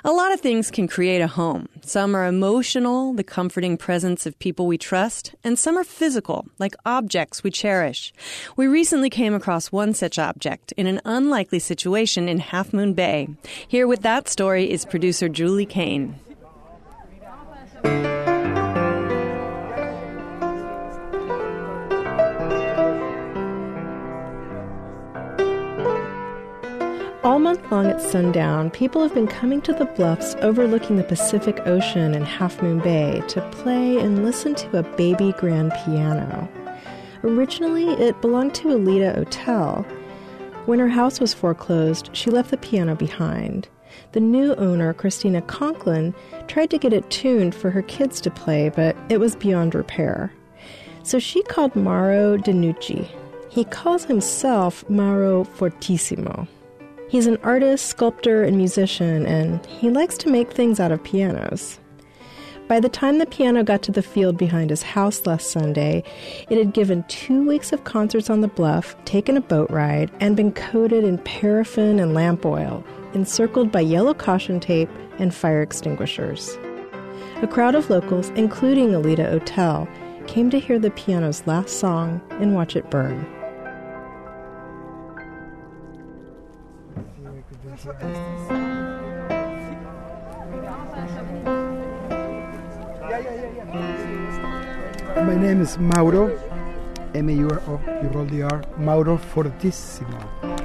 A lot of things can create a home. Some are emotional, the comforting presence of people we trust, and some are physical, like objects we cherish. We recently came across one such object in an unlikely situation in Half Moon Bay. Here with that story is producer Julie Kane. All month long at sundown, people have been coming to the bluffs overlooking the Pacific Ocean in Half Moon Bay to play and listen to a baby grand piano. Originally, it belonged to Alida Otel. When her house was foreclosed, she left the piano behind. The new owner, Christina Conklin, tried to get it tuned for her kids to play, but it was beyond repair. So she called Mauro DiNucci. He calls himself Mauro Fortissimo. He's an artist, sculptor, and musician, and he likes to make things out of pianos. By the time the piano got to the field behind his house last Sunday, it had given 2 weeks of concerts on the bluff, taken a boat ride, and been coated in paraffin and lamp oil, encircled by yellow caution tape and fire extinguishers. A crowd of locals, including Alida Otel, came to hear the piano's last song and watch it burn. My name is Mauro, M-A-U-R-O, you roll the R, Mauro Fortissimo.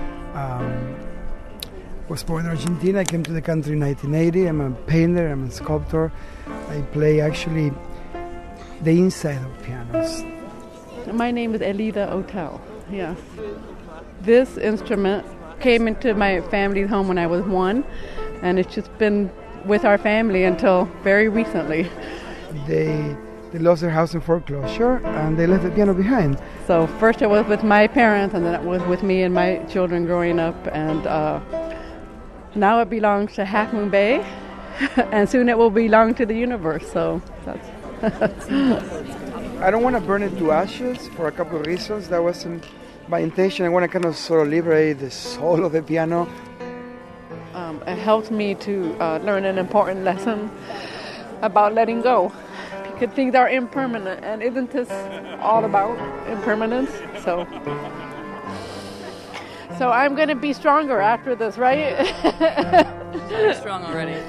Was born in Argentina. I came to the country in 1980. I'm a painter, I'm a sculptor. I play actually the inside of pianos. My name is Alida Otel, yes. This instrument came into my family's home when I was 1, and it's just been with our family until very recently. They lost their house in foreclosure, and they left the piano behind. So first it was with my parents, and then it was with me and my children growing up, and now it belongs to Half Moon Bay, and soon it will belong to the universe, so that's... I don't want to burn it to ashes for a couple of reasons. That wasn't my intention. I want to kind of sort of liberate the soul of the piano. It helped me to learn an important lesson about letting go. Because things are impermanent, and isn't this all about impermanence? So I'm going to be stronger after this, right? You're strong already.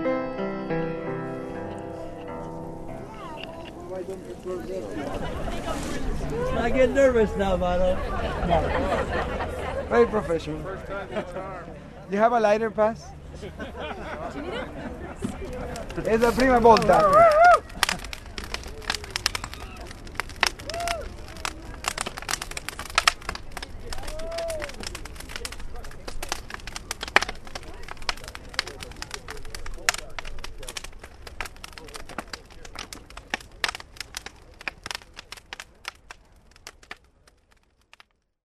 I get nervous now, Mano. No. Very professional. You have a lighter, Paz? Do you need it? Es la prima volta.